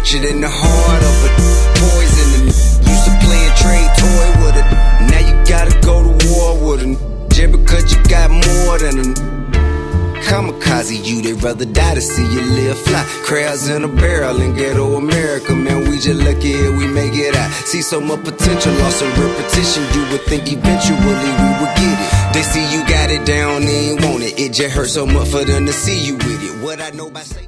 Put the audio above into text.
nurtured in the heart of a poison. And used to playing trade toy with it. Now you gotta go to war with it. Just because you got more than a kamikaze, they'd rather die to see you live fly. Crabs in a barrel in ghetto America, man, we just lucky if we make it out. See so much potential, loss of repetition, you would think eventually we would get it. They see you got it down, they ain't want it. It just hurts so much for them to see you with it. What I know by saying